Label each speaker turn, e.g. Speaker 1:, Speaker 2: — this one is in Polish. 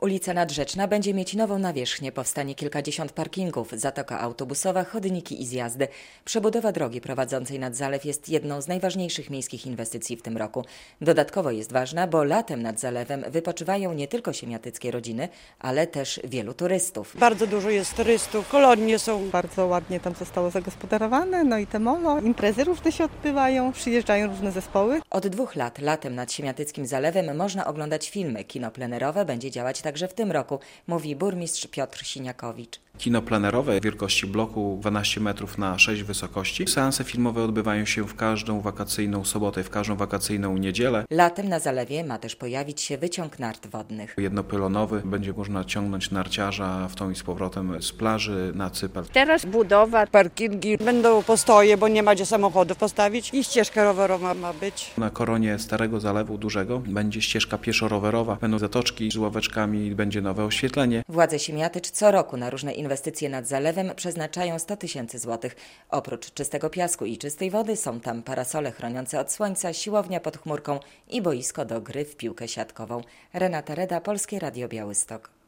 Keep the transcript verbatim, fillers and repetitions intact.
Speaker 1: Ulica Nadrzeczna będzie mieć nową nawierzchnię, powstanie kilkadziesiąt parkingów, zatoka autobusowa, chodniki i zjazdy. Przebudowa drogi prowadzącej nad zalew jest jedną z najważniejszych miejskich inwestycji w tym roku. Dodatkowo jest ważna, bo latem nad zalewem wypoczywają nie tylko siemiatyckie rodziny, ale też wielu turystów.
Speaker 2: Bardzo dużo jest turystów, kolonie są.
Speaker 3: Bardzo ładnie tam zostało zagospodarowane, no i te molo, imprezy różne się odbywają, przyjeżdżają różne zespoły.
Speaker 1: Od dwóch lat latem nad siemiatyckim zalewem można oglądać filmy. Kino plenerowe będzie działać także w tym roku, mówi burmistrz Piotr Siniakowicz.
Speaker 4: Kino plenerowe wielkości bloku dwanaście metrów na sześć wysokości. Seanse filmowe odbywają się w każdą wakacyjną sobotę, w każdą wakacyjną niedzielę.
Speaker 1: Latem na zalewie ma też pojawić się wyciąg nart wodnych.
Speaker 4: Jednopylonowy, będzie można ciągnąć narciarza w tą i z powrotem z plaży na Cypel.
Speaker 5: Teraz budowa.
Speaker 2: Parkingi, będą postoje, bo nie ma gdzie samochodów postawić i ścieżka rowerowa ma być.
Speaker 4: Na koronie Starego Zalewu Dużego będzie ścieżka pieszo-rowerowa, będą zatoczki z ławeczkami, będzie nowe oświetlenie.
Speaker 1: Władze Siemiatycz co roku na różne inwestycje nad zalewem przeznaczają sto tysięcy złotych. Oprócz czystego piasku i czystej wody są tam parasole chroniące od słońca, siłownia pod chmurką i boisko do gry w piłkę siatkową. Renata Reda, Polskie Radio Białystok.